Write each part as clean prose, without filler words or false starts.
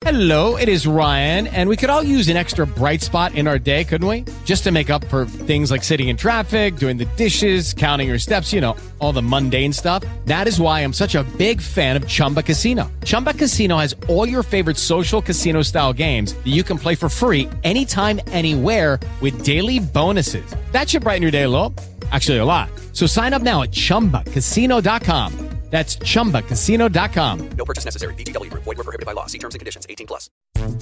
Hello, it is Ryan, and we could all use an extra bright spot in our day, couldn't we? Just to make up for things like sitting in traffic, doing the dishes, counting your steps, all the mundane stuff. That is why I'm such a big fan of Chumba Casino. Chumba Casino has all your favorite social casino-style games that you can play for free anytime, anywhere with daily bonuses. That should brighten your day a little. Actually, a lot. So sign up now at ChumbaCasino.com. That's ChumbaCasino.com. No purchase necessary. VGW Group. Void where prohibited by law. See terms and conditions. 18+.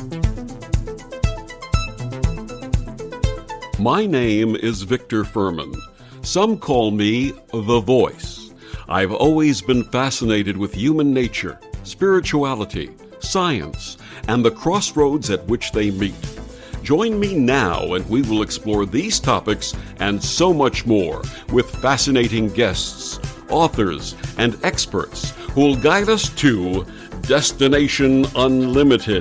My name is Victor Furman. Some call me The Voice. I've always been fascinated with human nature, spirituality, science, and the crossroads at which they meet. Join me now and we will explore these topics and so much more with fascinating guests, authors, and experts who will guide us to Destination Unlimited.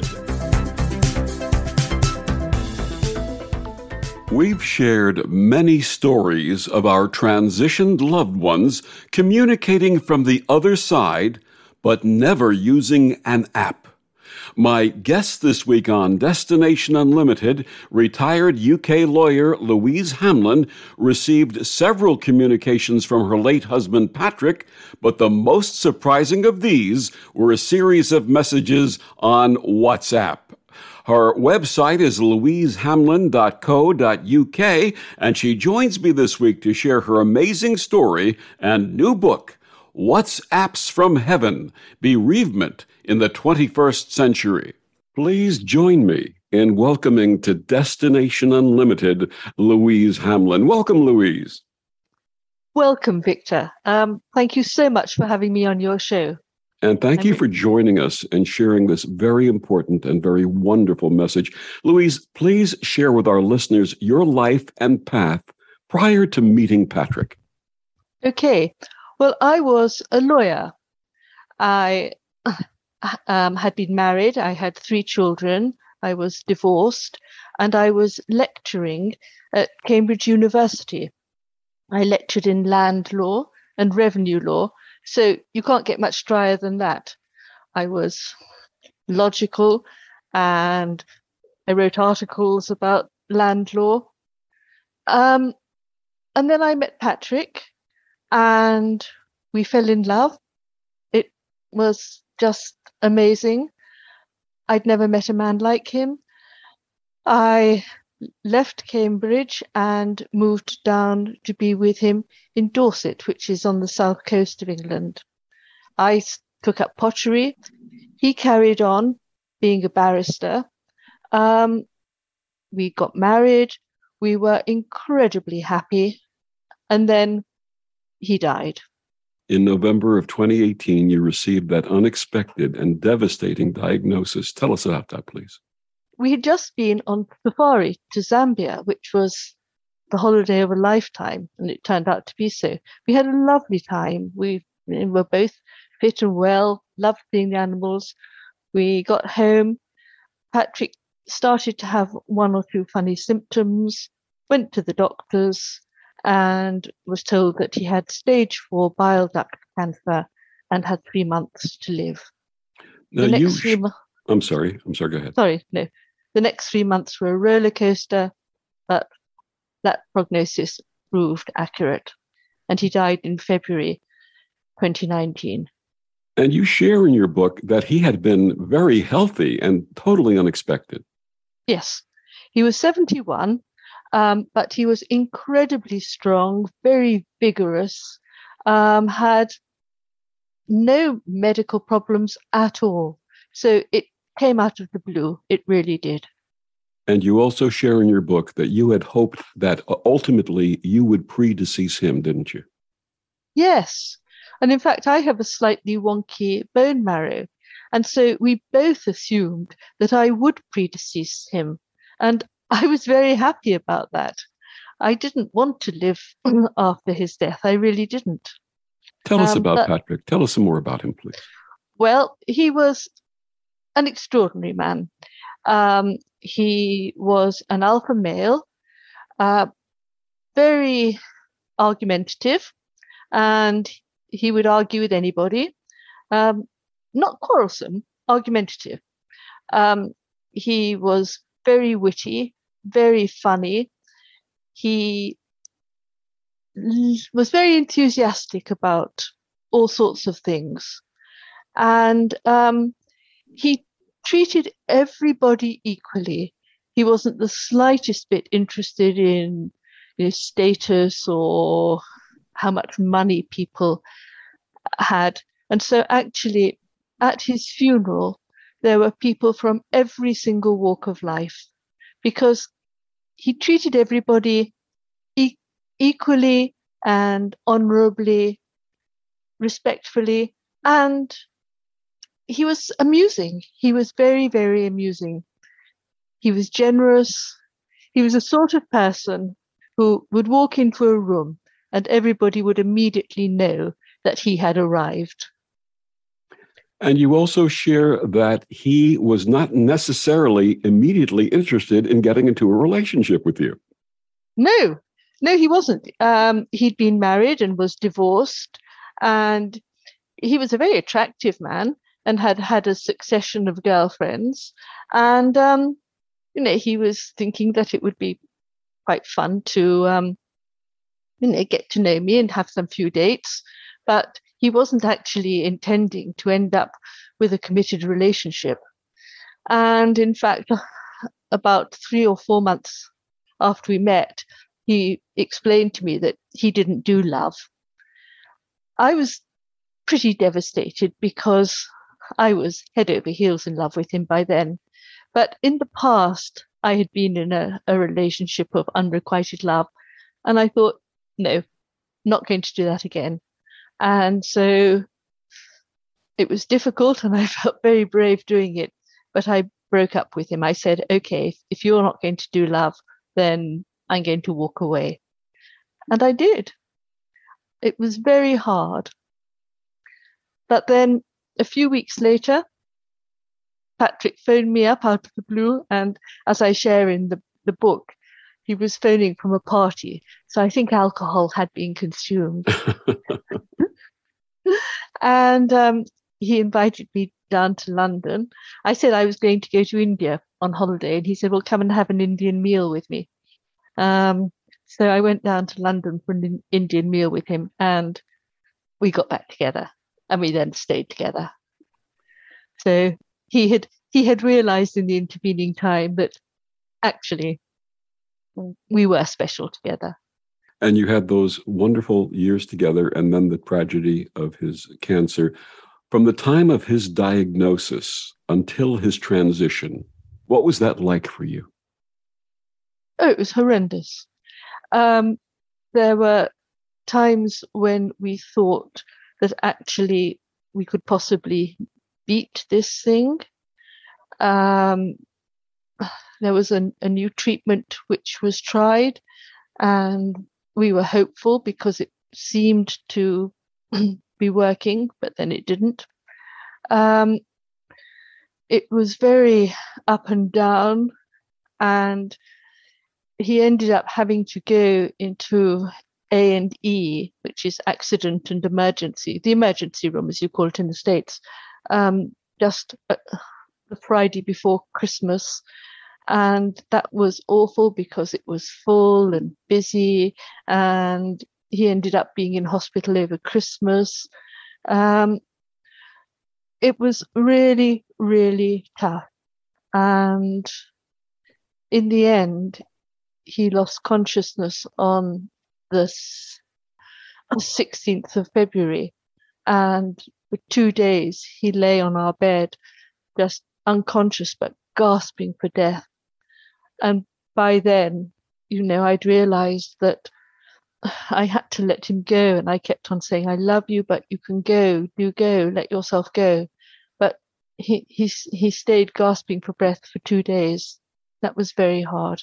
We've shared many stories of our transitioned loved ones communicating from the other side, but never using an app. My guest this week on Destination Unlimited, retired UK lawyer Louise Hamlin, received several communications from her late husband Patrick, but the most surprising of these were a series of messages on WhatsApp. Her website is louisehamlin.co.uk, and she joins me this week to share her amazing story and new book, WhatsApps from Heaven, Bereavement in the 21st Century. Please join me in welcoming to Destination Unlimited, Louise Hamlin. Welcome, Louise. Welcome, Victor. Thank you so much for having me on your show. And thank you for joining us and sharing this very important and very wonderful message. Louise, please share with our listeners your life and path prior to meeting Patrick. Okay. Well, I was a lawyer. I had been married. I had 3 children. I was divorced, and I was lecturing at Cambridge University. I lectured in land law and revenue law, so you can't get much drier than that. I was logical, and I wrote articles about land law. And then I met Patrick, and we fell in love. It was just amazing. I'd never met a man like him. I left Cambridge and moved down to be with him in Dorset, which is on the south coast of England. I took up pottery. He carried on being a barrister. We got married. We were incredibly happy. And then he died. In November of 2018, you received that unexpected and devastating diagnosis. Tell us about that, please. We had just been on safari to Zambia, which was the holiday of a lifetime, and it turned out to be so. We had a lovely time. We were both fit and well, loved seeing the animals. We got home. Patrick started to have 1 or 2 funny symptoms, went to the doctors, and was told that he had stage 4 bile duct cancer and had 3 months to live. Now I'm sorry, go ahead. Sorry, no. The next 3 months were a roller coaster, but that prognosis proved accurate. And he died in February 2019. And you share in your book that he had been very healthy and totally unexpected. Yes, he was 71. But he was incredibly strong, very vigorous, had no medical problems at all. So it came out of the blue. It really did. And you also share in your book that you had hoped that ultimately you would predecease him, didn't you? Yes. And in fact, I have a slightly wonky bone marrow. And so we both assumed that I would predecease him. And I was very happy about that. I didn't want to live after his death. I really didn't. Tell us about Patrick. Tell us some more about him, please. Well, he was an extraordinary man. He was an alpha male, very argumentative, and he would argue with anybody. Not quarrelsome, argumentative. He was very witty, very funny. He was very enthusiastic about all sorts of things. And he treated everybody equally. He wasn't the slightest bit interested in status or how much money people had. And so actually at his funeral, there were people from every single walk of life because he treated everybody equally and honorably, respectfully, and he was amusing. He was very, very amusing. He was generous. He was a sort of person who would walk into a room and everybody would immediately know that he had arrived. And you also share that he was not necessarily immediately interested in getting into a relationship with you. No, he wasn't. He'd been married and was divorced, and he was a very attractive man and had had a succession of girlfriends. And, he was thinking that it would be quite fun to, get to know me and have some few dates. But he wasn't actually intending to end up with a committed relationship. And in fact, about 3 or 4 months after we met, he explained to me that he didn't do love. I was pretty devastated because I was head over heels in love with him by then. But in the past, I had been in a relationship of unrequited love. And I thought, no, not going to do that again. And so it was difficult and I felt very brave doing it. But I broke up with him. I said, okay, if you're not going to do love, then I'm going to walk away. And I did. It was very hard. But then a few weeks later, Patrick phoned me up out of the blue. And as I share in the book, he was phoning from a party. So I think alcohol had been consumed. And he invited me down to London. I said I was going to go to India on holiday. And he said, well, come and have an Indian meal with me. So I went down to London for an Indian meal with him. And we got back together. And we then stayed together. So he had realized in the intervening time that actually we were special together. And you had those wonderful years together, and then the tragedy of his cancer. From the time of his diagnosis until his transition, what was that like for you? Oh, it was horrendous. There were times when we thought that actually we could possibly beat this thing. There was a new treatment which was tried, and we were hopeful because it seemed to be working, but then it didn't. It was very up and down, and he ended up having to go into A&E, which is accident and emergency, the emergency room, as you call it in the States, just the Friday before Christmas. And that was awful because it was full and busy, and he ended up being in hospital over Christmas. It was really, really tough. And in the end, he lost consciousness on the 16th of February. And for 2 days, he lay on our bed, just unconscious, but gasping for death. And by then, I'd realized that I had to let him go. And I kept on saying, I love you, but you can go, do go, let yourself go. But he stayed gasping for breath for 2 days. That was very hard.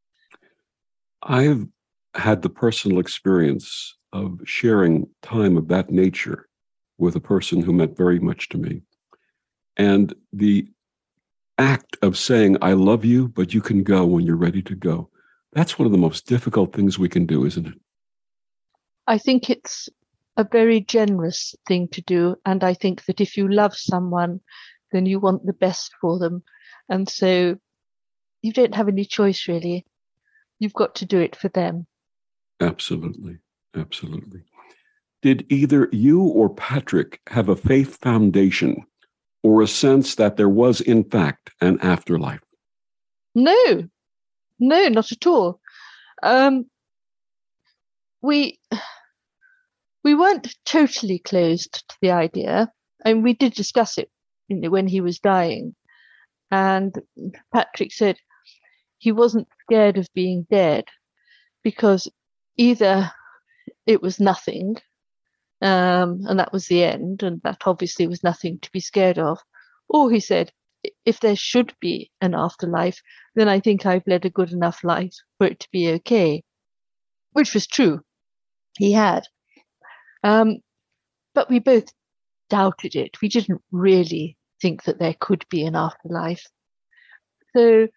I've had the personal experience of sharing time of that nature with a person who meant very much to me. And the act of saying, I love you, but you can go when you're ready to go. That's one of the most difficult things we can do, isn't it? I think it's a very generous thing to do. And I think that if you love someone, then you want the best for them. And so you don't have any choice, really. You've got to do it for them. Absolutely. Absolutely. Did either you or Patrick have a faith foundation or a sense that there was, in fact, an afterlife? No, not at all. We weren't totally closed to the idea, and we did discuss it when he was dying. And Patrick said he wasn't scared of being dead because either it was nothing, and that was the end, and that obviously was nothing to be scared of, or he said, if there should be an afterlife, then I think I've led a good enough life for it to be okay, which was true. He had. But we both doubted it. We didn't really think that there could be an afterlife. So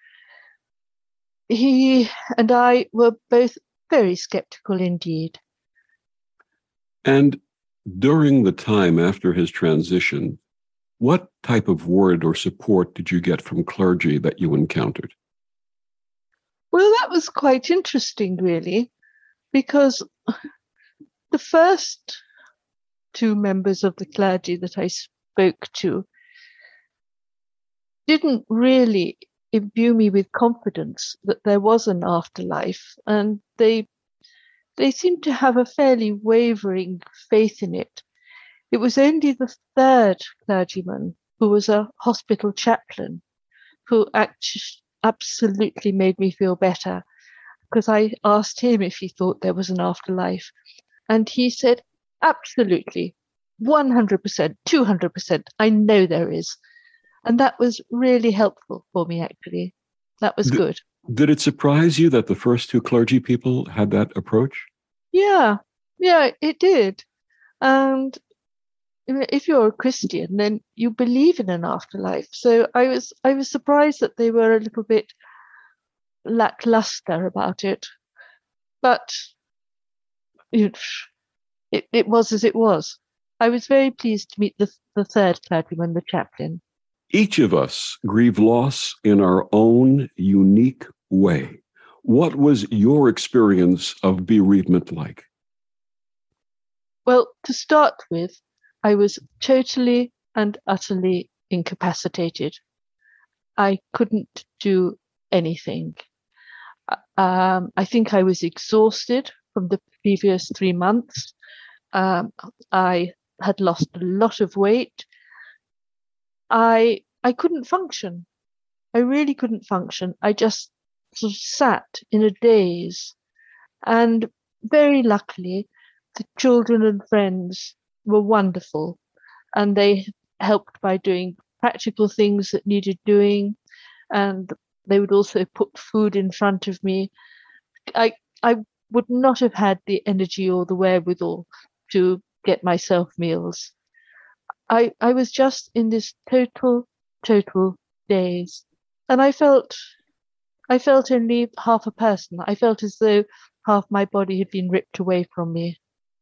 he and I were both very skeptical indeed. And during the time after his transition, what type of word or support did you get from clergy that you encountered? Well, that was quite interesting, really, because the first two members of the clergy that I spoke to didn't really imbue me with confidence that there was an afterlife, and they seemed to have a fairly wavering faith in it. It was only the third clergyman, who was a hospital chaplain, who absolutely made me feel better, because I asked him if he thought there was an afterlife, and he said, absolutely, 100%, 200%, I know there is. And that was really helpful for me, actually. That was good. Did it surprise you that the first two clergy people had that approach? Yeah, it did. And if you're a Christian, then you believe in an afterlife. So I was surprised that they were a little bit lackluster about it. But it was as it was. I was very pleased to meet the third clergyman, the chaplain. Each of us grieve loss in our own unique way. What was your experience of bereavement like? Well, to start with, I was totally and utterly incapacitated. I couldn't do anything. I think I was exhausted from the previous 3 months. I had lost a lot of weight. I couldn't function. I really couldn't function. I just sort of sat in a daze. And very luckily, the children and friends were wonderful. And they helped by doing practical things that needed doing. And they would also put food in front of me. I would not have had the energy or the wherewithal to get myself meals. I was just in this total daze. And I felt only half a person. I felt as though half my body had been ripped away from me.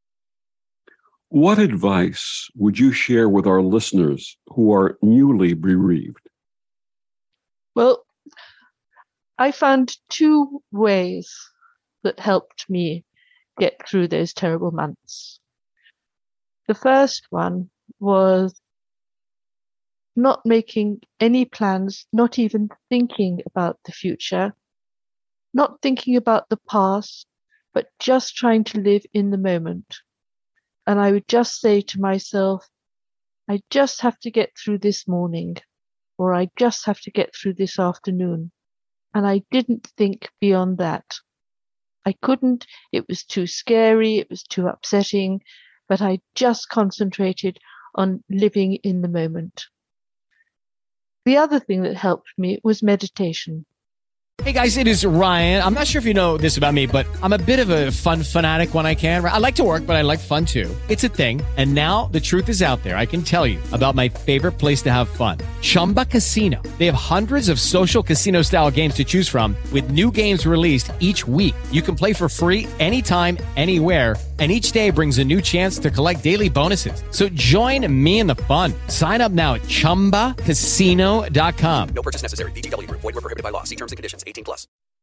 What advice would you share with our listeners who are newly bereaved? Well, I found two ways that helped me get through those terrible months. The first one was not making any plans, not even thinking about the future, not thinking about the past, but just trying to live in the moment. And I would just say to myself, I just have to get through this morning, or I just have to get through this afternoon. And I didn't think beyond that. I couldn't, it was too scary, it was too upsetting, but I just concentrated on living in the moment. The other thing that helped me was meditation. Hey guys, it is Ryan. I'm not sure if you know this about me, but I'm a bit of a fun fanatic when I can. I like to work, but I like fun too. It's a thing. And now the truth is out there. I can tell you about my favorite place to have fun. Chumba Casino. They have hundreds of social casino style games to choose from with new games released each week. You can play for free anytime, anywhere. And each day brings a new chance to collect daily bonuses. So join me in the fun. Sign up now at ChumbaCasino.com. No purchase necessary. VGW Group. Void where prohibited by law. See terms and conditions. 18 plus.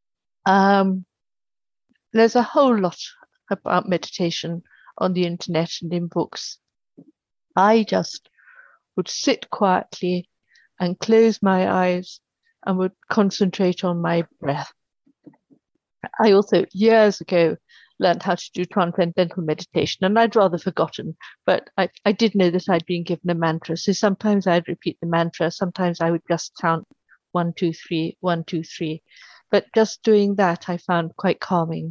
There's a whole lot about meditation on the internet and in books. I just would sit quietly and close my eyes and would concentrate on my breath. I also, years ago, learned how to do transcendental meditation, and I'd rather forgotten, but I did know that I'd been given a mantra. So sometimes I'd repeat the mantra, sometimes I would just count 1, 2, 3, 1, 2, 3. But just doing that I found quite calming.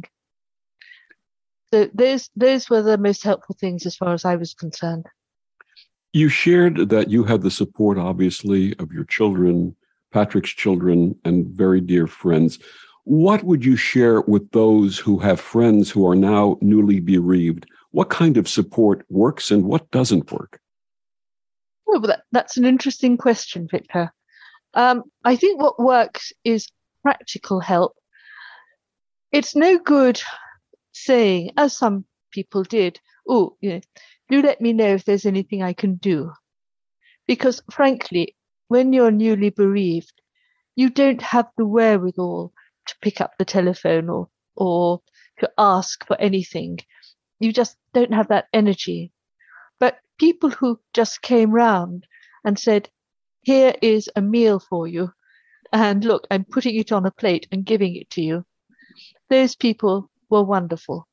So those were the most helpful things as far as I was concerned. You shared that you had the support, obviously, of your children, Patrick's children, and very dear friends. What would you share with those who have friends who are now newly bereaved? What kind of support works and what doesn't work? Oh, well, that's an interesting question, Victor. I think what works is practical help. It's no good saying, as some people did, do let me know if there's anything I can do. Because frankly, when you're newly bereaved, you don't have the wherewithal to pick up the telephone or to ask for anything. You just don't have that energy. But people who just came round and said, here is a meal for you, and look, I'm putting it on a plate and giving it to you. Those people were wonderful.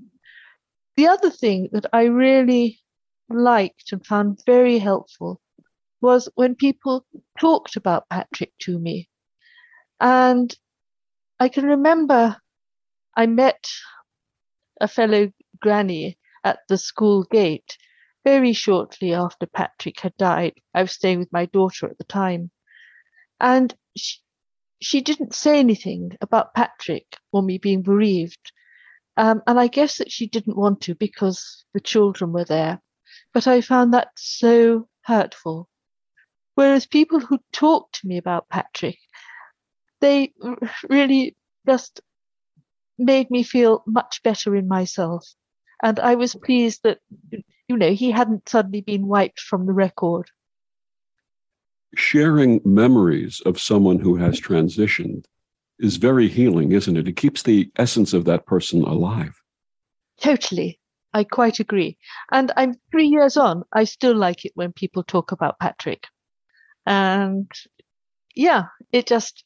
The other thing that I really liked and found very helpful was when people talked about Patrick to me. And I can remember I met a fellow granny at the school gate very shortly after Patrick had died. I was staying with my daughter at the time. And she didn't say anything about Patrick or me being bereaved. And I guess that she didn't want to because the children were there. But I found that so hurtful. Whereas people who talked to me about Patrick, they really just made me feel much better in myself. And I was pleased that, he hadn't suddenly been wiped from the record. Sharing memories of someone who has transitioned is very healing, isn't it? It keeps the essence of that person alive. Totally. I quite agree. And I'm 3 years on. I still like it when people talk about Patrick. And yeah, it just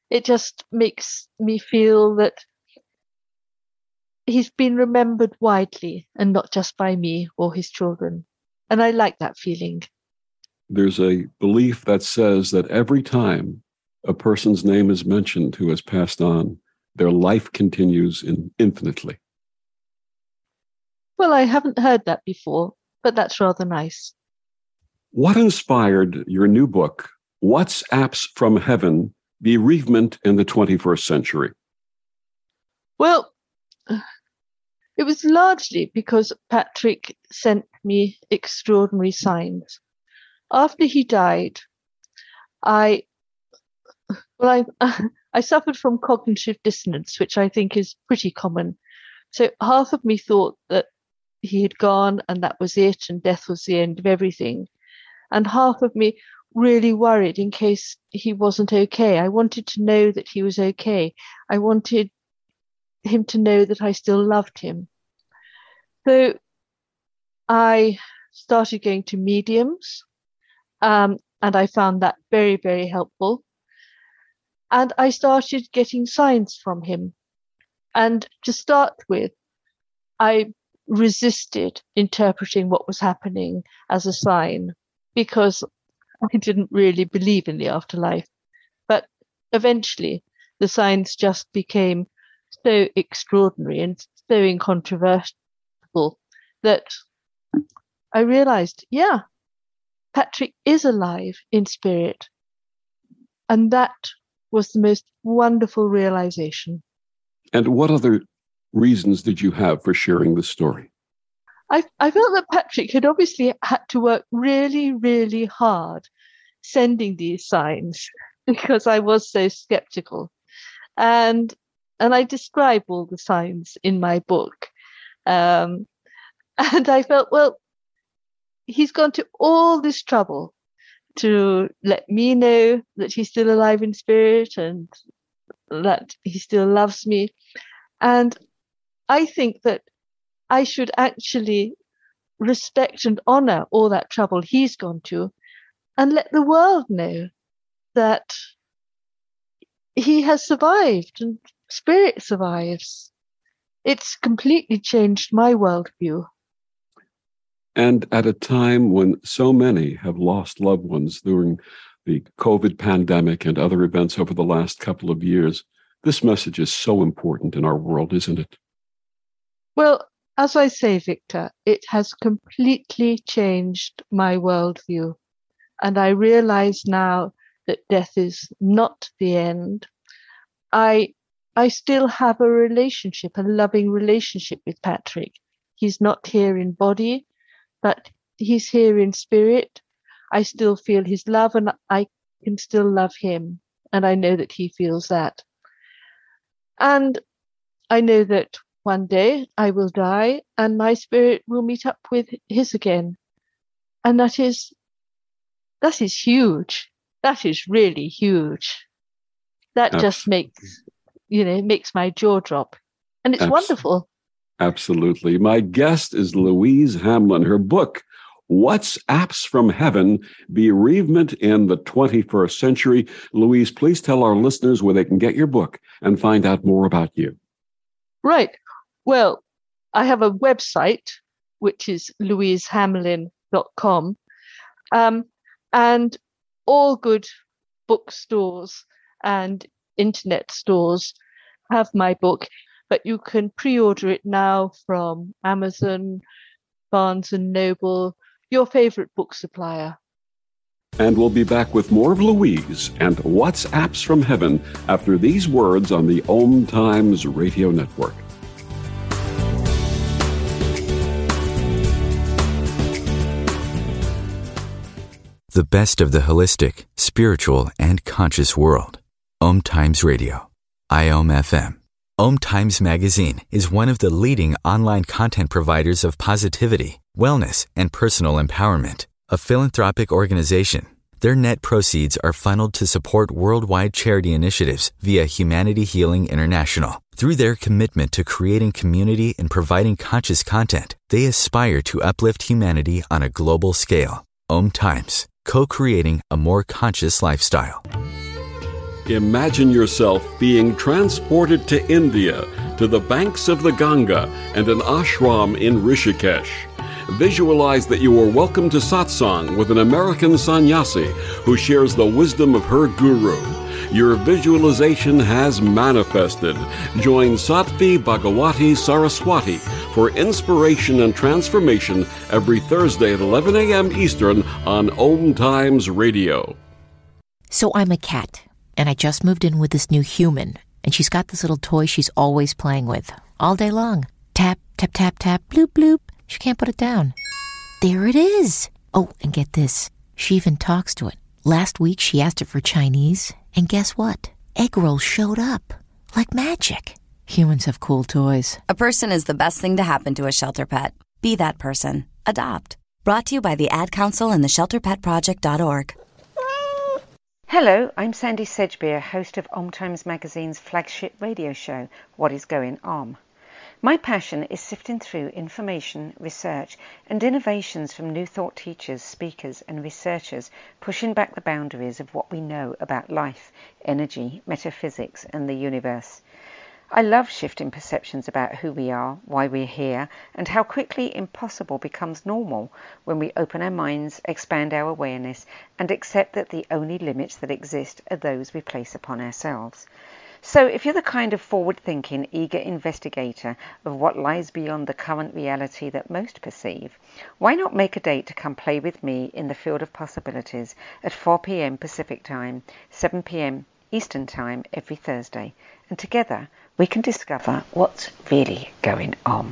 makes me feel that he's been remembered widely and not just by me or his children. And I like that feeling. There's a belief that says that every time a person's name is mentioned who has passed on, their life continues infinitely. Well, I haven't heard that before, but that's rather nice. What inspired your new book, What's Apps from Heaven? Bereavement in the 21st Century? Well, it was largely because Patrick sent me extraordinary signs. After he died, I suffered from cognitive dissonance, which I think is pretty common. So half of me thought that he had gone and that was it, and death was the end of everything. And half of me really worried in case he wasn't okay. I wanted to know that he was okay. I wanted him to know that I still loved him. So I started going to mediums, and I found that very, very helpful. And I started getting signs from him. And to start with, I resisted interpreting what was happening as a sign because I didn't really believe in the afterlife. But eventually, the signs just became so extraordinary and so incontrovertible that I realized, yeah, Patrick is alive in spirit. And that was the most wonderful realization. And what other reasons did you have for sharing the story? I felt that Patrick had obviously had to work really, really hard sending these signs because I was so skeptical. And I describe all the signs in my book. And I felt, well, he's gone to all this trouble to let me know that he's still alive in spirit and that he still loves me. And I think that I should actually respect and honor all that trouble he's gone to and let the world know that he has survived and spirit survives. It's completely changed my worldview. And at a time when so many have lost loved ones during the COVID pandemic and other events over the last couple of years, this message is so important in our world, isn't it? Well, as I say, Victor, it has completely changed my worldview. And I realize now that death is not the end. I still have a relationship, a loving relationship with Patrick. He's not here in body, but he's here in spirit. I still feel his love and I can still love him. And I know that he feels that. And I know that one day I will die and my spirit will meet up with his again. And that is huge. That is really huge. That just makes my jaw drop. And it's wonderful. Absolutely. My guest is Louise Hamlin. Her book, What's Apps from Heaven? Bereavement in the 21st Century. Louise, please tell our listeners where they can get your book and find out more about you. Right. Well, I have a website, which is louisehamlin.com. And all good bookstores and internet stores have my book, but you can pre-order it now from Amazon, Barnes & Noble, your favorite book supplier. And we'll be back with more of Louise and What's Apps from Heaven after these words on the Om Times Radio Network. The best of the holistic, spiritual, and conscious world. Om Times Radio. IOM FM. Om Times Magazine is one of the leading online content providers of positivity, wellness, and personal empowerment. A philanthropic organization, their net proceeds are funneled to support worldwide charity initiatives via Humanity Healing International. Through their commitment to creating community and providing conscious content, they aspire to uplift humanity on a global scale. Om Times, co-creating a more conscious lifestyle. Imagine yourself being transported to India, to the banks of the Ganga and an ashram in Rishikesh. Visualize that you are welcome to satsang with an American sannyasi who shares the wisdom of her guru. Your visualization has manifested. Join Sattvi Bhagawati Saraswati for inspiration and transformation every Thursday at 11 a.m. Eastern on Om Times Radio. So I'm a cat, and I just moved in with this new human, and she's got this little toy she's always playing with, all day long. Tap, tap, tap, tap, bloop, bloop. She can't put it down. There it is. Oh, and get this. She even talks to it. Last week, she asked it for Chinese, and guess what? Egg rolls showed up. Like magic. Humans have cool toys. A person is the best thing to happen to a shelter pet. Be that person. Adopt. Brought to you by the Ad Council and the ShelterPetProject.org. Hello, I'm Sandy Sedgbeer, host of Om Times Magazine's flagship radio show, What is Going Om. My passion is sifting through information, research, and innovations from new thought teachers, speakers, and researchers pushing back the boundaries of what we know about life, energy, metaphysics, and the universe. I love shifting perceptions about who we are, why we're here, and how quickly impossible becomes normal when we open our minds, expand our awareness, and accept that the only limits that exist are those we place upon ourselves. So if you're the kind of forward-thinking, eager investigator of what lies beyond the current reality that most perceive, why not make a date to come play with me in the field of possibilities at 4 p.m. Pacific Time, 7 p.m. Eastern Time every Thursday, and together we can discover what's really going on.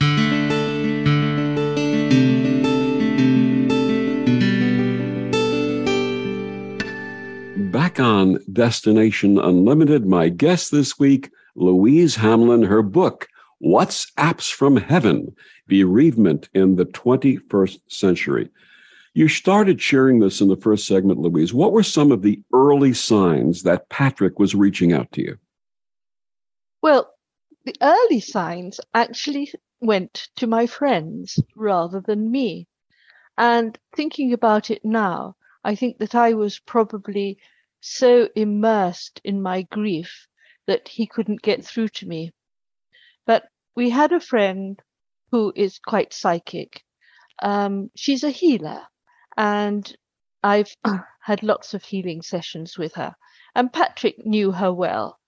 Back on Destination Unlimited, my guest this week, Louise Hamlin, her book, What's Apps from Heaven? Bereavement in the 21st Century. You started sharing this in the first segment, Louise. What were some of the early signs that Patrick was reaching out to you? Well, the early signs actually went to my friends rather than me. And thinking about it now, I think that I was probably so immersed in my grief that he couldn't get through to me. But we had a friend who is quite psychic. She's a healer, and I've had lots of healing sessions with her. And Patrick knew her well.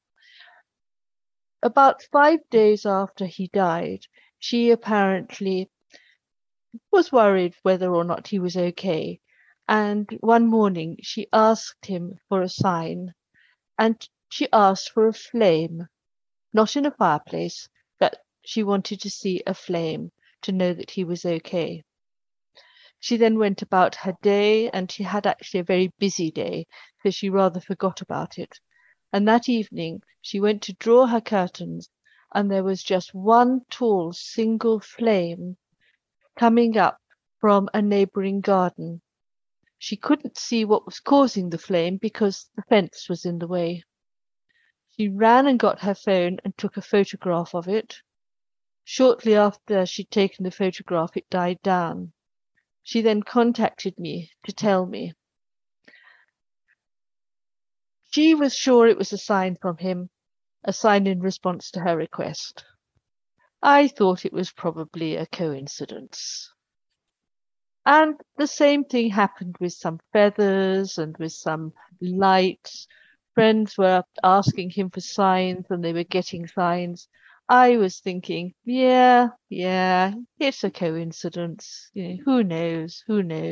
About 5 days after he died, she apparently was worried whether or not he was okay. And one morning she asked him for a sign, and she asked for a flame, not in a fireplace, but she wanted to see a flame to know that he was okay. She then went about her day, and she had actually a very busy day, so she rather forgot about it. And that evening she went to draw her curtains, and there was just one tall single flame coming up from a neighbouring garden. She couldn't see what was causing the flame because the fence was in the way. She ran and got her phone and took a photograph of it. Shortly after she'd taken the photograph, it died down. She then contacted me to tell me. She was sure it was a sign from him, a sign in response to her request. I thought it was probably a coincidence. And the same thing happened with some feathers and with some lights. Friends were asking him for signs and they were getting signs. I was thinking, yeah, it's a coincidence. Who knows?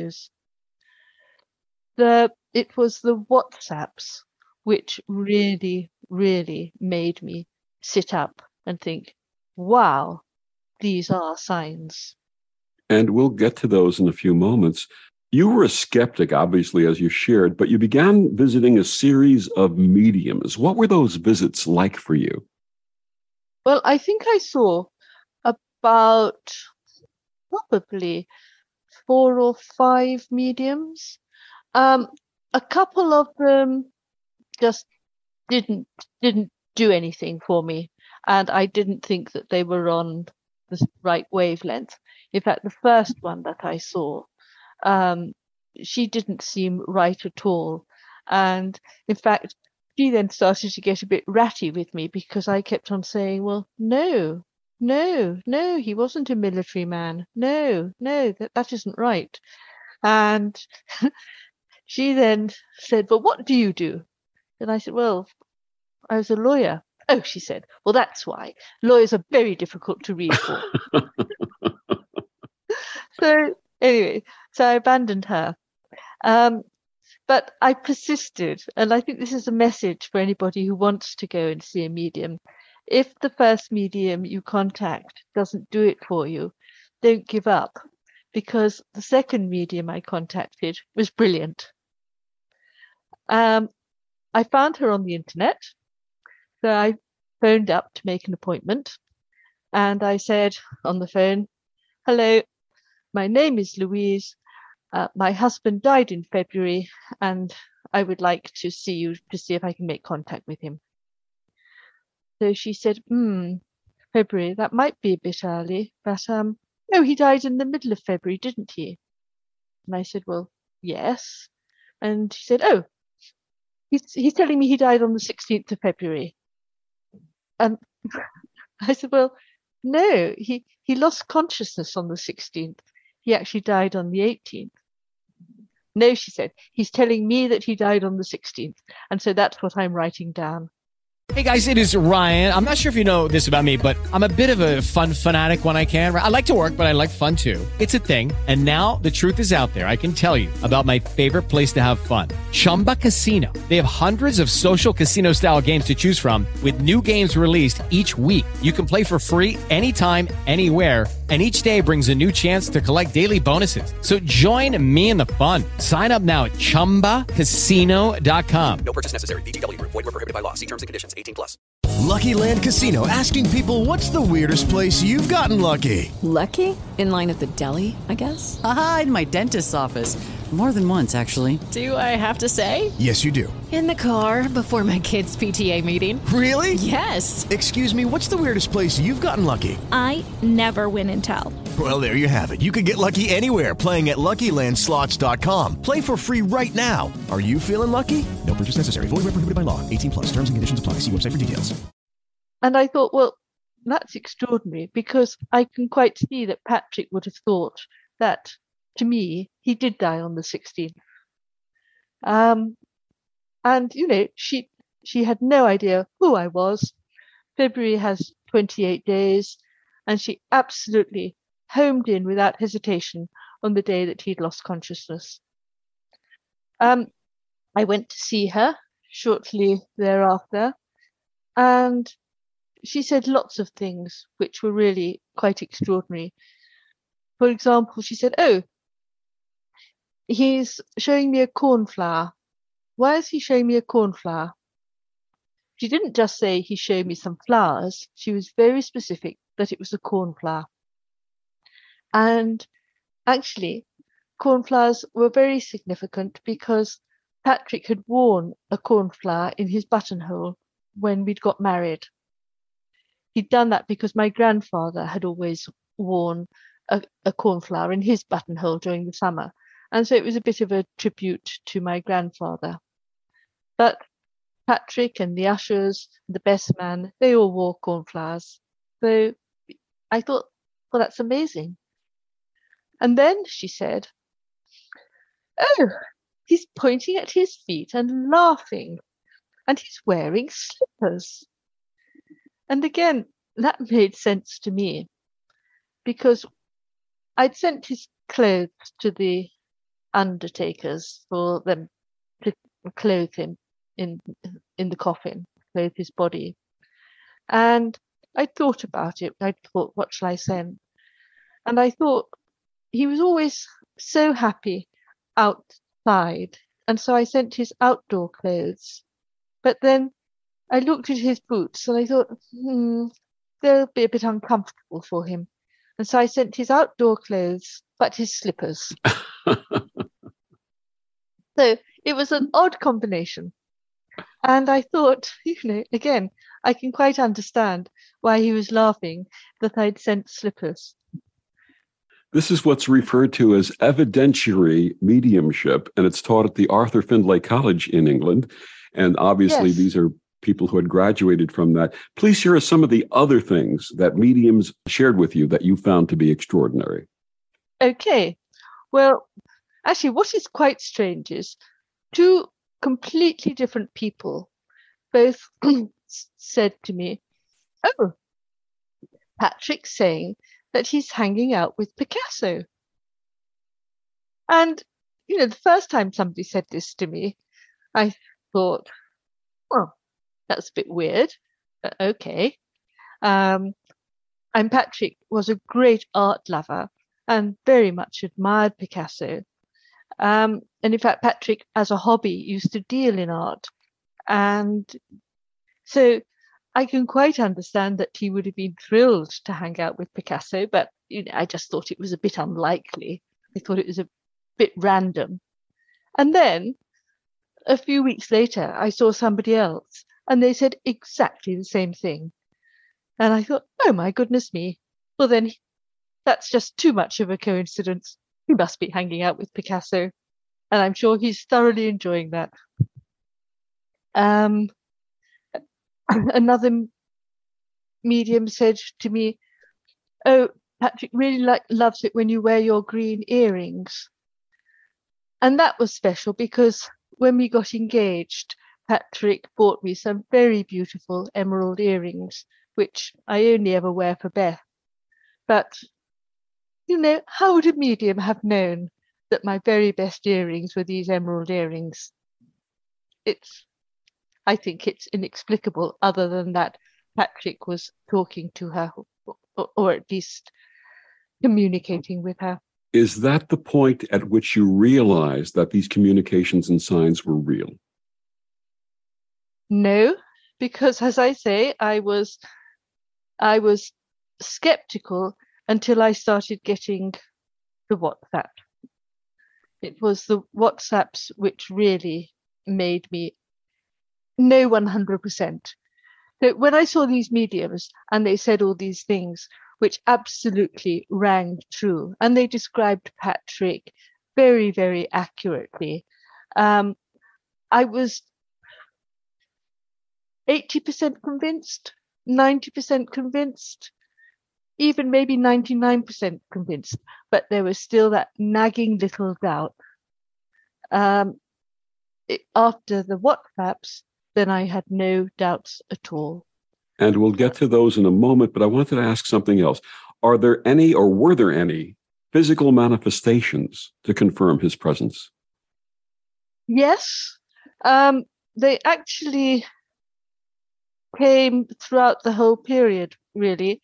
It was the WhatsApps which really, really made me sit up and think, wow, these are signs. And we'll get to those in a few moments. You were a skeptic, obviously, as you shared, but you began visiting a series of mediums. What were those visits like for you? Well, I think I saw about probably 4 or 5 mediums. A couple of them just didn't do anything for me, and I didn't think that they were on the right wavelength. In fact, the first one that I saw, she didn't seem right at all. And in fact, she then started to get a bit ratty with me because I kept on saying, well, no, he wasn't a military man. No, that isn't right. And she then said, well, what do you do? And I said, well, I was a lawyer. Oh, she said, well, that's why. Lawyers are very difficult to read for. So anyway, so I abandoned her. But I persisted, and I think this is a message for anybody who wants to go and see a medium. If the first medium you contact doesn't do it for you, don't give up, because the second medium I contacted was brilliant. I found her on the internet, so I phoned up to make an appointment, and I said on the phone, hello, my name is Louise. My husband died in February, and I would like to see you to see if I can make contact with him. So she said, February, that might be a bit early, but no, he died in the middle of February, didn't he? And I said, well, yes. And she said, oh, he's telling me he died on the 16th of February. And I said, well, no, he lost consciousness on the 16th. He actually died on the 18th. No, she said, he's telling me that he died on the 16th. And so that's what I'm writing down. Hey guys, it is Ryan. I'm not sure if you know this about me, but I'm a bit of a fun fanatic when I can. I like to work, but I like fun too. It's a thing. And now the truth is out there. I can tell you about my favorite place to have fun. Chumba Casino. They have hundreds of social casino style games to choose from with new games released each week. You can play for free anytime, anywhere. And each day brings a new chance to collect daily bonuses. So join me in the fun. Sign up now at ChumbaCasino.com. No purchase necessary. VGW Group. Void where prohibited by law. See terms and conditions. 18+. Lucky Land Casino, asking people, what's the weirdest place you've gotten lucky? Lucky? In line at the deli, I guess? Aha, in my dentist's office. More than once, actually. Do I have to say? Yes, you do. In the car before my kids' PTA meeting. Really? Yes. Excuse me, what's the weirdest place you've gotten lucky? I never win and tell. Well, there you have it. You can get lucky anywhere, playing at LuckyLandSlots.com. Play for free right now. Are you feeling lucky? No purchase necessary. Void where prohibited by law. 18 plus. Terms and conditions apply. See website for details. And I thought, well, that's extraordinary, because I can quite see that Patrick would have thought that, to me, he did die on the 16th. And, you know, she had no idea who I was. February has 28 days, and she absolutely homed in without hesitation on the day that he'd lost consciousness. I went to see her shortly thereafter, and she said lots of things which were really quite extraordinary. For example, she said, "Oh, he's showing me a cornflower. Why is he showing me a cornflower?" She didn't just say he showed me some flowers. She was very specific that it was a cornflower. And actually, cornflowers were very significant because Patrick had worn a cornflower in his buttonhole when we'd got married. He'd done that because my grandfather had always worn a cornflower in his buttonhole during the summer. And so it was a bit of a tribute to my grandfather. But Patrick and the ushers, the best man, they all wore cornflowers. So I thought, well, that's amazing. And then she said, "Oh, he's pointing at his feet and laughing, and he's wearing slippers." And again, that made sense to me, because I'd sent his clothes to the undertakers for them to clothe him in the coffin, clothe his body. And I thought about it. I thought, what shall I send? And I thought he was always so happy outside. And so I sent his outdoor clothes. But then I looked at his boots and I thought, they'll be a bit uncomfortable for him. And so I sent his outdoor clothes, but his slippers. So it was an odd combination. And I thought, again, I can quite understand why he was laughing that I'd sent slippers. This is what's referred to as evidentiary mediumship, and it's taught at the Arthur Findlay College in England. And obviously, These are people who had graduated from that. Please share us some of the other things that mediums shared with you that you found to be extraordinary. Okay. Well, actually, what is quite strange is two completely different people both said to me, "Oh, Patrick's saying that he's hanging out with Picasso." And, the first time somebody said this to me, I thought, well, that's a bit weird. Okay. And Patrick was a great art lover and very much admired Picasso. And in fact, Patrick, as a hobby, used to deal in art. And so I can quite understand that he would have been thrilled to hang out with Picasso, but I just thought it was a bit unlikely. I thought it was a bit random. And then a few weeks later, I saw somebody else and they said exactly the same thing. And I thought, oh my goodness me. Well, then that's just too much of a coincidence. He must be hanging out with Picasso. And I'm sure he's thoroughly enjoying that. Another medium said to me, "Oh, Patrick really loves it when you wear your green earrings." And that was special because when we got engaged, Patrick bought me some very beautiful emerald earrings, which I only ever wear for Beth. But, how would a medium have known that my very best earrings were these emerald earrings? I think it's inexplicable, other than that Patrick was talking to her, or at least communicating with her. Is that the point at which you realized that these communications and signs were real? No, because, as I say, I was skeptical until I started getting the WhatsApp. It was the WhatsApps which really made me know 100%. So when I saw these mediums and they said all these things which absolutely rang true, and they described Patrick very, very accurately, I was 80% convinced, 90% convinced, even maybe 99% convinced, but there was still that nagging little doubt. After the WhatsApps, then I had no doubts at all. And we'll get to those in a moment, but I wanted to ask something else. Are there any, or were there any, physical manifestations to confirm his presence? Yes, they actually came throughout the whole period, really.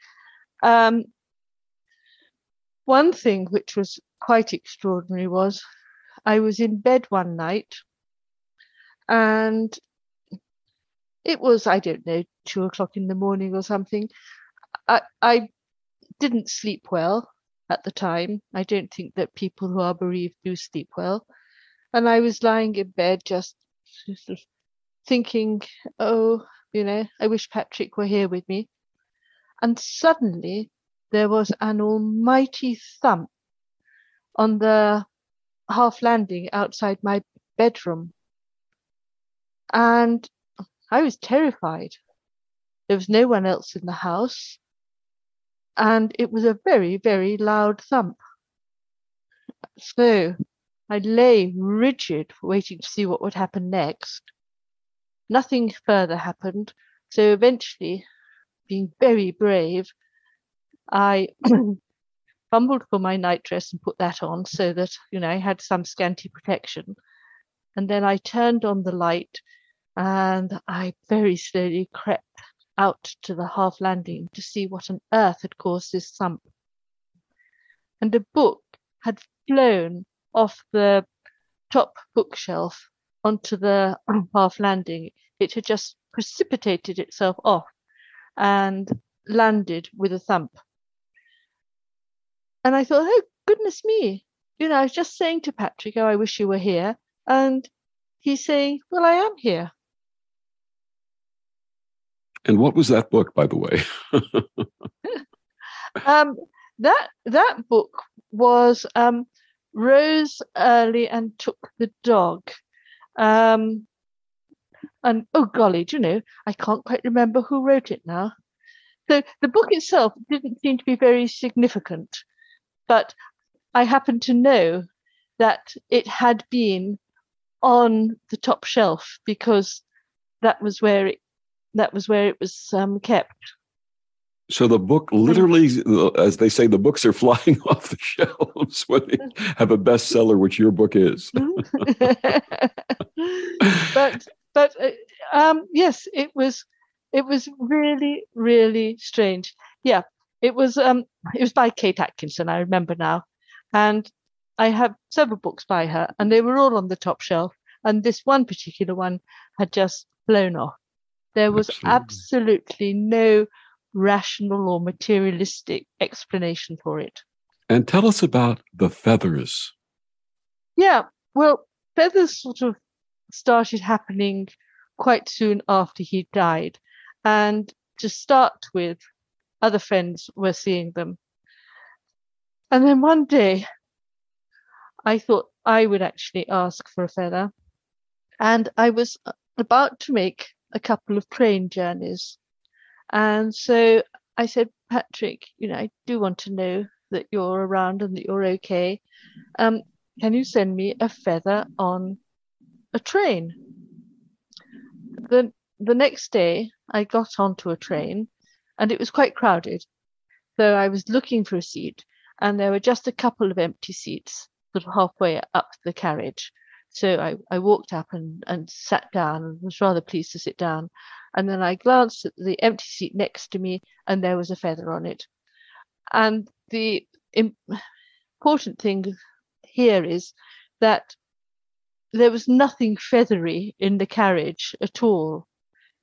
One thing which was quite extraordinary was I was in bed one night and it was, I don't know, 2:00 in the morning or something. I didn't sleep well at the time. I don't think that people who are bereaved do sleep well. And I was lying in bed just sort of thinking, oh, I wish Patrick were here with me. And suddenly there was an almighty thump on the half landing outside my bedroom. And I was terrified. There was no one else in the house. And it was a very, very loud thump. So I lay rigid, waiting to see what would happen next. Nothing further happened. So eventually, being very brave, I fumbled for my nightdress and put that on so that, I had some scanty protection. And then I turned on the light and I very slowly crept out to the half landing to see what on earth had caused this thump. And a book had flown off the top bookshelf onto the half landing. It had just precipitated itself off and landed with a thump. And I thought, oh, goodness me. I was just saying to Patrick, oh, I wish you were here. And he's saying, well, I am here. And what was that book, by the way? That book was Rose Early and Took the Dog. And oh golly, I can't quite remember who wrote it now. So the book itself didn't seem to be very significant, but I happen to know that it had been on the top shelf because that was where it was kept. So the book literally, as they say, the books are flying off the shelves when they have a bestseller, which your book is. But yes, it was really, really strange. Yeah, it was by Kate Atkinson, I remember now. And I have several books by her, and they were all on the top shelf. And this one particular one had just flown off. There was absolutely no rational or materialistic explanation for it. And tell us about the feathers. Yeah, well, feathers sort of started happening quite soon after he died. And to start with, other friends were seeing them. And then one day, I thought I would actually ask for a feather. And I was about to make a couple of train journeys. And so I said, Patrick, I do want to know that you're around and that you're okay. Can you send me a feather on a train? The next day, I got onto a train and it was quite crowded. So I was looking for a seat and there were just a couple of empty seats sort of halfway up the carriage. So I walked up and sat down and was rather pleased to sit down. And then I glanced at the empty seat next to me and there was a feather on it. And the important thing here is that there was nothing feathery in the carriage at all.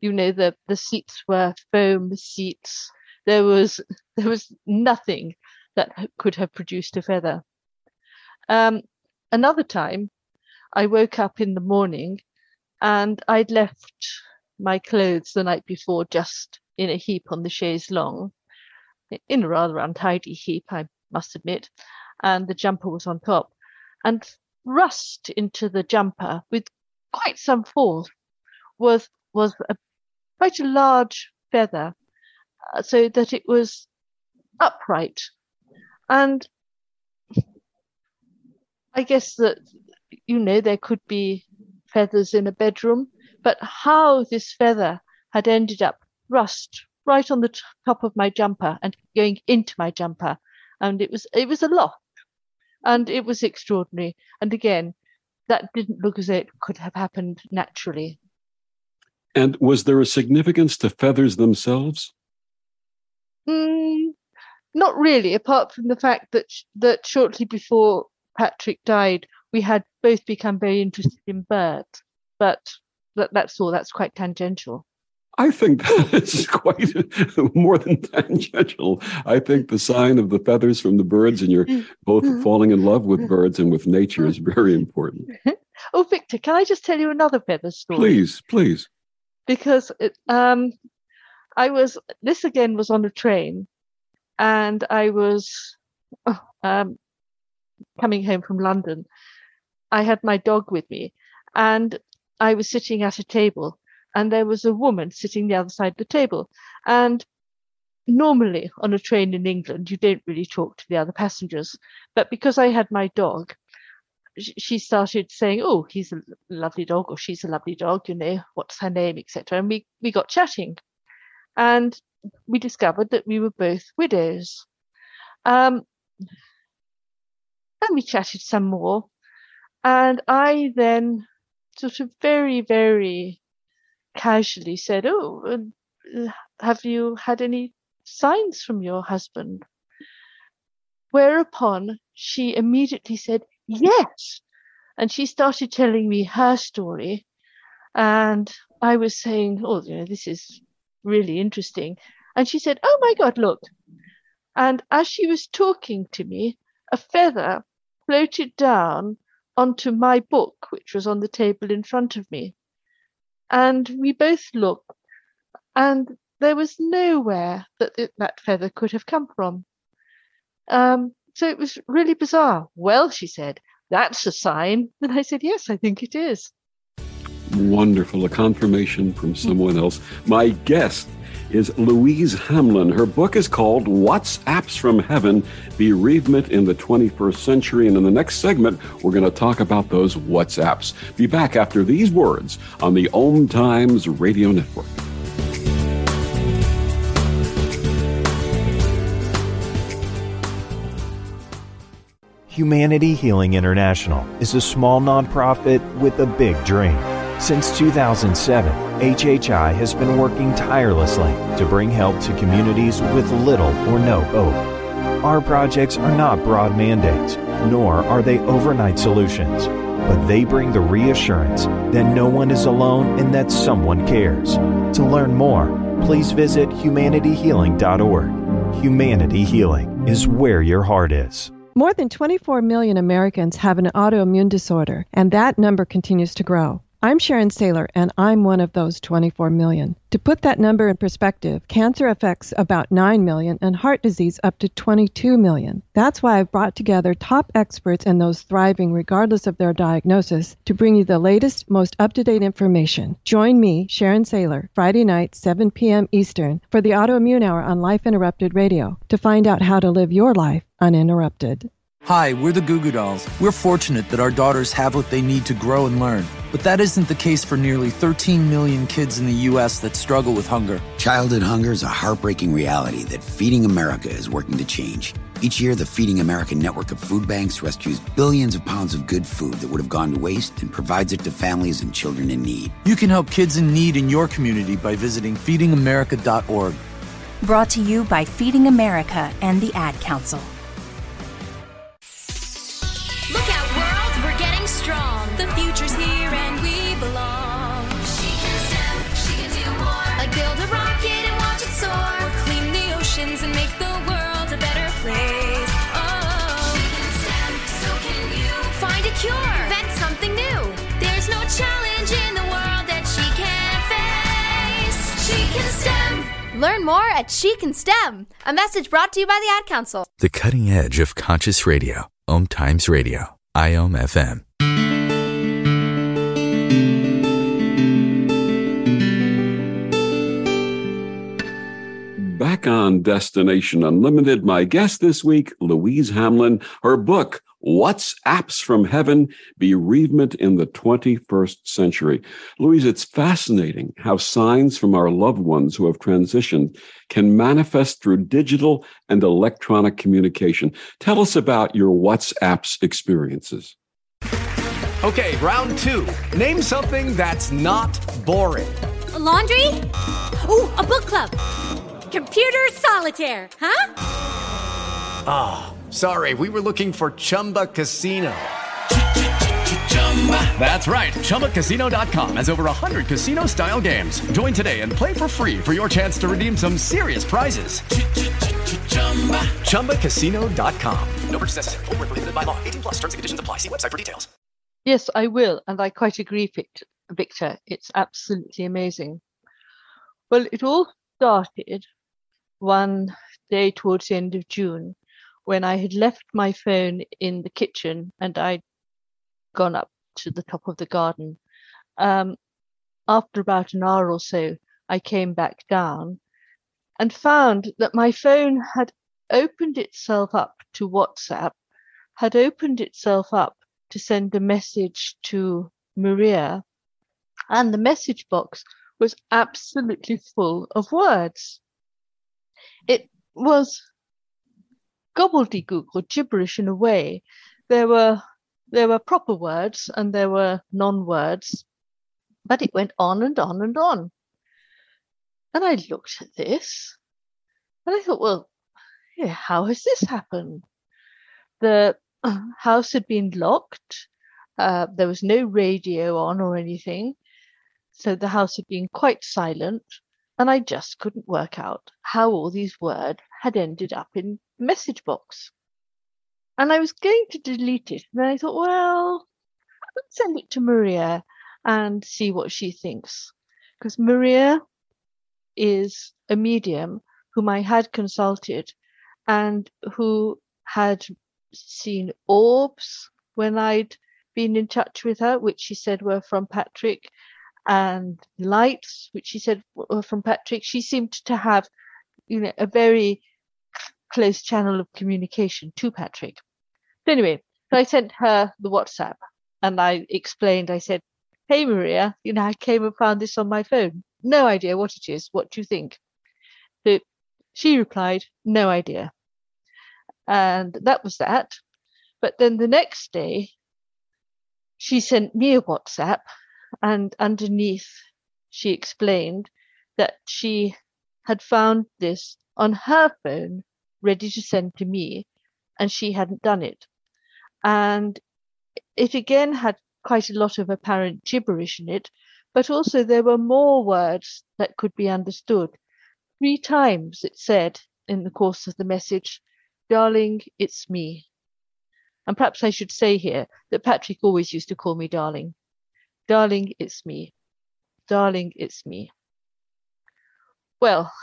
The seats were foam seats. There was nothing that could have produced a feather. Another time, I woke up in the morning and I'd left my clothes the night before just in a heap on the chaise longue, in a rather untidy heap, I must admit, and the jumper was on top. And thrust into the jumper with quite some force was quite a large feather, so that it was upright. And I guess that, there could be feathers in a bedroom, but how this feather had ended up thrust right on the top of my jumper and going into my jumper, and it was a loft, and it was extraordinary. And again, that didn't look as though it could have happened naturally. And was there a significance to feathers themselves? Not really, apart from the fact that shortly before Patrick died, we had both become very interested in birds. But that's all. That's quite tangential. I think that's quite more than tangential. I think the sign of the feathers from the birds and you're both falling in love with birds and with nature is very important. Oh, Victor, can I just tell you another feather story? Please. Because this again was on a train, and I was coming home from London. I had my dog with me, and I was sitting at a table, and there was a woman sitting the other side of the table. And normally on a train in England, you don't really talk to the other passengers. But because I had my dog, she started saying, "Oh, he's a lovely dog," or "She's a lovely dog, what's her name," etc. And we got chatting, and we discovered that we were both widows. And we chatted some more, and I then sort of very, very casually said, "Oh, have you had any signs from your husband?" Whereupon she immediately said, "Yes." And she started telling me her story. And I was saying, "Oh, this is really interesting." And she said, "Oh my God, look." And as she was talking to me, a feather floated down onto my book, which was on the table in front of me. And we both looked, and there was nowhere that feather could have come from. So it was really bizarre. "Well," she said, "that's a sign." And I said, "Yes, I think it is." Wonderful. A confirmation from someone else. My guest is Louise Hamlin. Her book is called What's Apps from Heaven? Bereavement in the 21st Century. And in the next segment, we're going to talk about those WhatsApps. Be back after these words on the Om Times Radio Network. Humanity Healing International is a small nonprofit with a big dream. Since 2007, HHI has been working tirelessly to bring help to communities with little or no hope. Our projects are not broad mandates, nor are they overnight solutions, but they bring the reassurance that no one is alone and that someone cares. To learn more, please visit humanityhealing.org. Humanity Healing is where your heart is. More than 24 million Americans have an autoimmune disorder, and that number continues to grow. I'm Sharon Saylor, and I'm one of those 24 million. To put that number in perspective, cancer affects about 9 million and heart disease up to 22 million. That's why I've brought together top experts and those thriving regardless of their diagnosis to bring you the latest, most up-to-date information. Join me, Sharon Saylor, Friday night, 7 p.m. Eastern, for the Autoimmune Hour on Life Interrupted Radio to find out how to live your life uninterrupted. Hi, we're the Goo Goo Dolls. We're fortunate that our daughters have what they need to grow and learn. But that isn't the case for nearly 13 million kids in the U.S. that struggle with hunger. Childhood hunger is a heartbreaking reality that Feeding America is working to change. Each year, the Feeding America network of food banks rescues billions of pounds of good food that would have gone to waste and provides it to families and children in need. You can help kids in need in your community by visiting feedingamerica.org. Brought to you by Feeding America and the Ad Council. Look out, world, we're getting strong. The future's here and we belong. She can step, she can do more. Learn more at Chic and STEM. A message brought to you by the Ad Council. The cutting edge of conscious radio. Om Times Radio. IOM FM. Back on Destination Unlimited, my guest this week, Louise Hamlin. Her book, What's Apps from Heaven? Bereavement in the 21st Century. Louise, it's fascinating how signs from our loved ones who have transitioned can manifest through digital and electronic communication. Tell us about your WhatsApps experiences. Okay, round two. Name something that's not boring. A laundry? Ooh, a book club. Computer solitaire, huh? Ah, oh, sorry, we were looking for Chumba Casino. That's right, ChumbaCasino.com has over 100 casino-style games. Join today and play for free for your chance to redeem some serious prizes. ChumbaCasino.com. No purchase necessary. Void where prohibited by law. 18+. Terms and conditions apply. See website for details. Yes, I will, and I quite agree, Victor. It's absolutely amazing. Well, it all started one day towards the end of June when I had left my phone in the kitchen and I'd gone up to the top of the garden. After about an hour or so, I came back down and found that my phone had opened itself up to WhatsApp, had opened itself up to send a message to Maria, and the message box was absolutely full of words. It was gobbledygook or gibberish in a way. There were proper words and there were non-words, but it went on and on and on. And I looked at this and I thought, well, yeah, how has this happened? The house had been locked. There was no radio on or anything. So the house had been quite silent. And I just couldn't work out how all these words had ended up in the message box. And I was going to delete it. And then I thought, well, let's send it to Maria and see what she thinks. Because Maria is a medium whom I had consulted and who had seen orbs when I'd been in touch with her, which she said were from Patrick, and lights, which she said were from Patrick. She seemed to have, a very close channel of communication to Patrick. So anyway, so I sent her the WhatsApp and I explained, I said, hey, Maria, I came and found this on my phone. No idea what it is. What do you think? So she replied, no idea. And that was that. But then the next day, she sent me a WhatsApp, and underneath she explained that she had found this on her phone ready to send to me, and she hadn't done it. And it again had quite a lot of apparent gibberish in it, but also there were more words that could be understood. 3 times it said in the course of the message, darling, it's me. And perhaps I should say here that Patrick always used to call me darling. Darling, it's me. Darling, it's me. Well,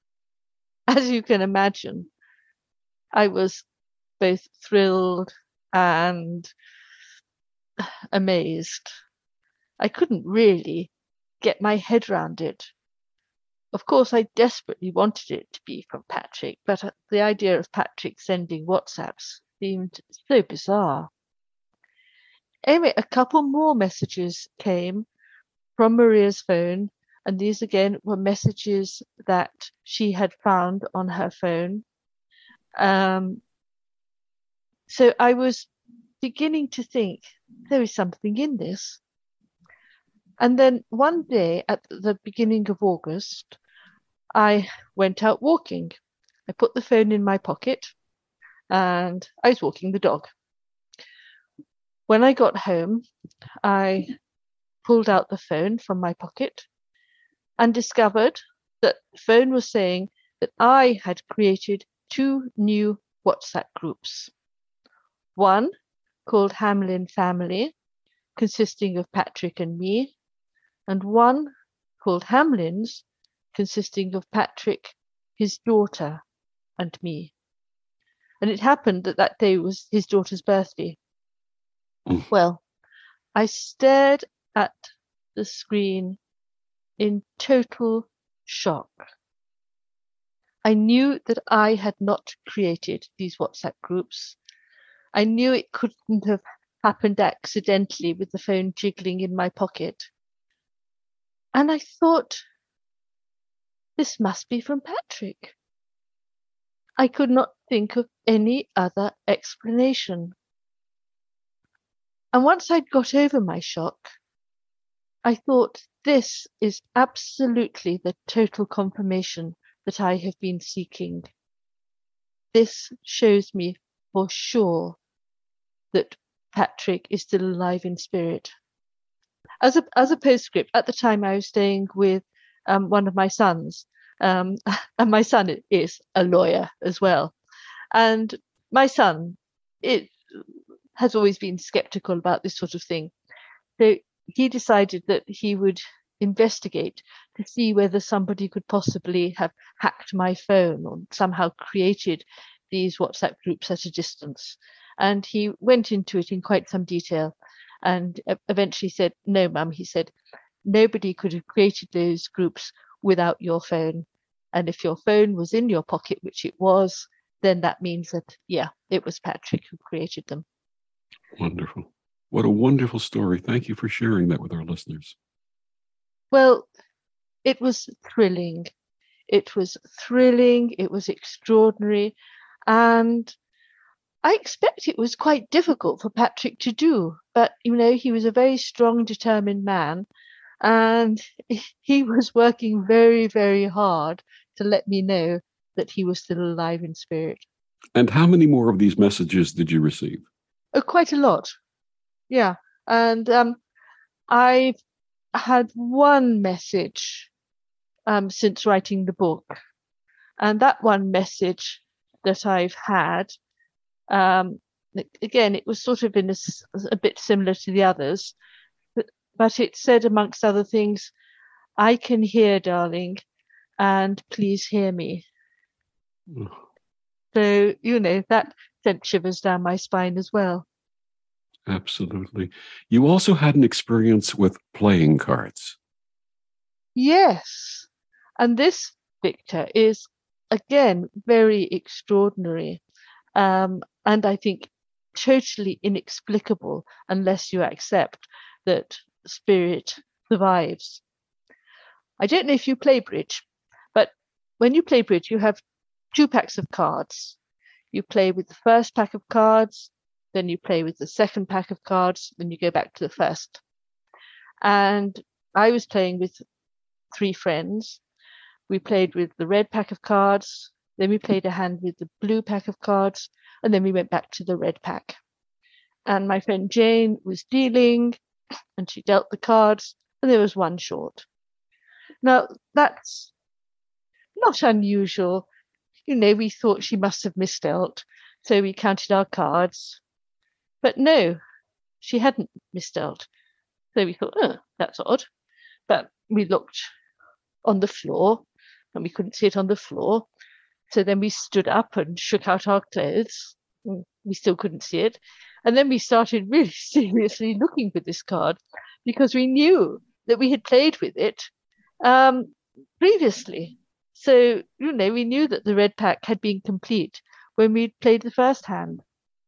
as you can imagine, I was both thrilled and amazed. I couldn't really get my head around it. Of course, I desperately wanted it to be from Patrick, but the idea of Patrick sending WhatsApps seemed so bizarre. Anyway, a couple more messages came from Maria's phone, and these again were messages that she had found on her phone. So I was beginning to think there is something in this. And then one day at the beginning of August, I went out walking. I put the phone in my pocket and I was walking the dog. When I got home, I pulled out the phone from my pocket and discovered that the phone was saying that I had created 2 new WhatsApp groups. One called Hamlin Family, consisting of Patrick and me, and one called Hamlin's, consisting of Patrick, his daughter, and me. And it happened that that day was his daughter's birthday. Well, I stared at the screen in total shock. I knew that I had not created these WhatsApp groups. I knew it couldn't have happened accidentally with the phone jiggling in my pocket. And I thought, this must be from Patrick. I could not think of any other explanation. And once I'd got over my shock, I thought, this is absolutely the total confirmation that I have been seeking. This shows me for sure that Patrick is still alive in spirit. As a postscript, at the time I was staying with one of my sons, and my son is a lawyer as well. And my son has always been skeptical about this sort of thing. So he decided that he would investigate to see whether somebody could possibly have hacked my phone or somehow created these WhatsApp groups at a distance. And he went into it in quite some detail and eventually said, no, Mum, he said, nobody could have created those groups without your phone. And if your phone was in your pocket, which it was, then that means that, yeah, it was Patrick who created them. Wonderful. What a wonderful story. Thank you for sharing that with our listeners. Well, it was thrilling. It was thrilling. It was extraordinary. And I expect it was quite difficult for Patrick to do. But, he was a very strong, determined man. And he was working very, very hard to let me know that he was still alive in spirit. And how many more of these messages did you receive? Oh, quite a lot. Yeah. And I've had one message since writing the book. And that one message that I've had, again, it was sort of in a bit similar to the others, but it said, amongst other things, I can hear, darling, and please hear me. So, that sent shivers down my spine as well. Absolutely. You also had an experience with playing cards. Yes. And this, Victor, is, again, very extraordinary. And I think totally inexplicable unless you accept that spirit survives. I don't know if you play bridge, but when you play bridge, you have 2 packs of cards. You play with the first pack of cards, then you play with the second pack of cards, then you go back to the first. And I was playing with 3 friends. We played with the red pack of cards, then we played a hand with the blue pack of cards, and then we went back to the red pack. And my friend Jane was dealing, and she dealt the cards, and there was 1 short. Now, that's not unusual. We thought she must have misdealt, so we counted our cards. But no, she hadn't misdealt. So we thought, that's odd. But we looked on the floor, and we couldn't see it on the floor. So then we stood up and shook out our clothes. We still couldn't see it. And then we started really seriously looking for this card because we knew that we had played with it previously. So, we knew that the red pack had been complete when we'd played the first hand.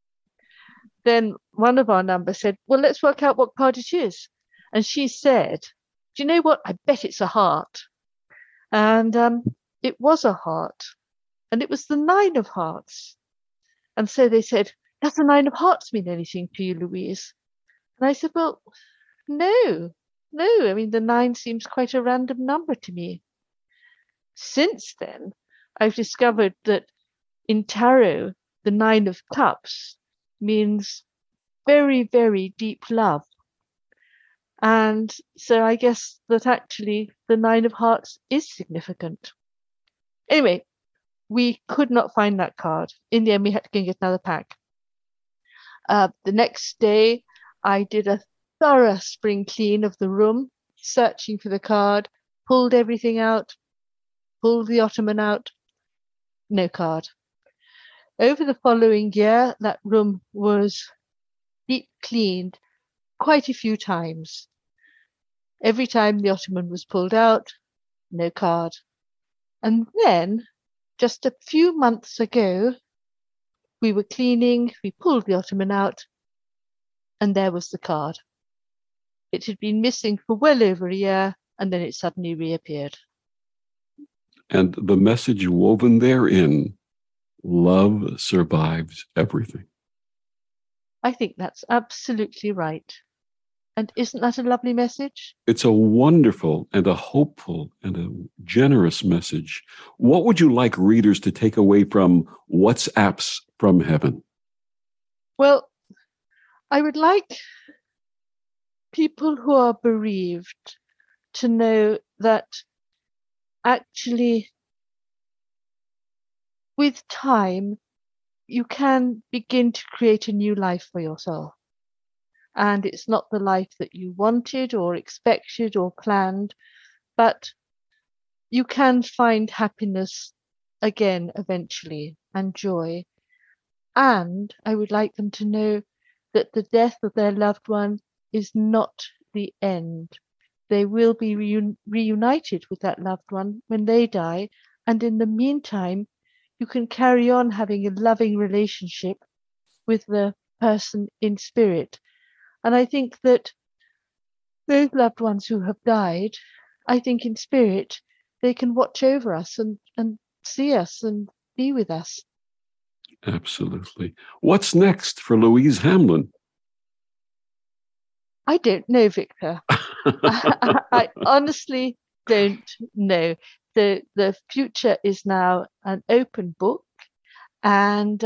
Then one of our numbers said, well, let's work out what card it is. And she said, do you know what? I bet it's a heart. And it was a heart. And it was the 9 of hearts. And so they said, does the 9 of hearts mean anything to you, Louise? And I said, well, no. I mean, the 9 seems quite a random number to me. Since then, I've discovered that in tarot, the 9 of cups means very, very deep love. And so I guess that actually the 9 of hearts is significant. Anyway, we could not find that card. In the end, we had to go and get another pack. The next day, I did a thorough spring clean of the room, searching for the card, pulled everything out, pulled the ottoman out, no card. Over the following year, that room was deep cleaned quite a few times. Every time the ottoman was pulled out, no card. And then, just a few months ago, we were cleaning, we pulled the ottoman out, and there was the card. It had been missing for well over a year, and then it suddenly reappeared. And the message woven therein, love survives everything. I think that's absolutely right. And isn't that a lovely message? It's a wonderful and a hopeful and a generous message. What would you like readers to take away from What's Apps from Heaven? Well, I would like people who are bereaved to know that actually, with time, you can begin to create a new life for yourself. And it's not the life that you wanted or expected or planned, but you can find happiness again eventually and joy. And I would like them to know that the death of their loved one is not the end. They will be reunited with that loved one when they die. And in the meantime, you can carry on having a loving relationship with the person in spirit. And I think that those loved ones who have died, I think in spirit, they can watch over us and see us and be with us. Absolutely. What's next for Louise Hamlin? I don't know, Victor. I honestly don't know. The future is now an open book, and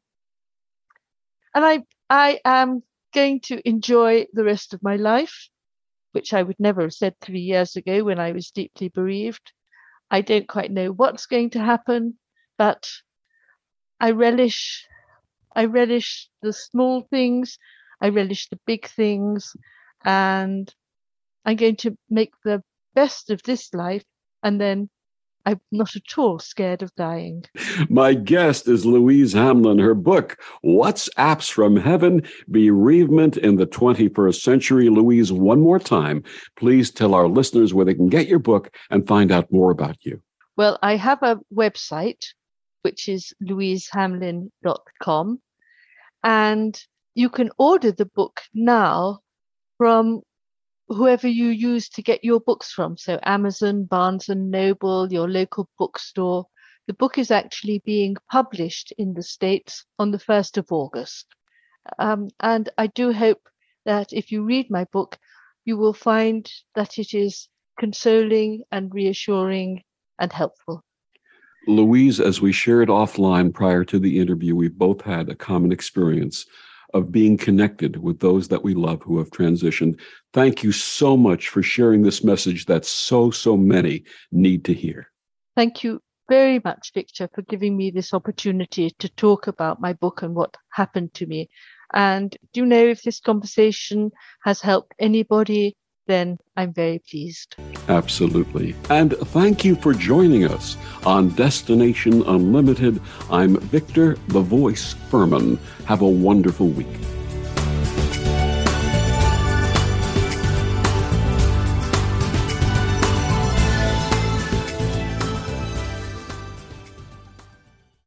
I am going to enjoy the rest of my life, which I would never have said 3 years ago when I was deeply bereaved. I don't quite know what's going to happen, but I relish the small things, I relish the big things, and I'm going to make the best of this life, and then I'm not at all scared of dying. My guest is Louise Hamlin. Her book, What's Apps from Heaven? Bereavement in the 21st Century. Louise, one more time, please tell our listeners where they can get your book and find out more about you. Well, I have a website, which is louisehamlin.com, and you can order the book now from whoever you use to get your books from. So Amazon, Barnes and Noble, your local bookstore. The book is actually being published in the States on the 1st of August. And I do hope that if you read my book, you will find that it is consoling and reassuring and helpful. Louise, as we shared offline prior to the interview, we've both had a common experience of being connected with those that we love who have transitioned. Thank you so much for sharing this message that so many need to hear. Thank you very much, Victor, for giving me this opportunity to talk about my book and what happened to me. And do you know, if this conversation has helped anybody, then I'm very pleased. Absolutely. And thank you for joining us on Destination Unlimited. I'm Victor the Voice Furman. Have a wonderful week.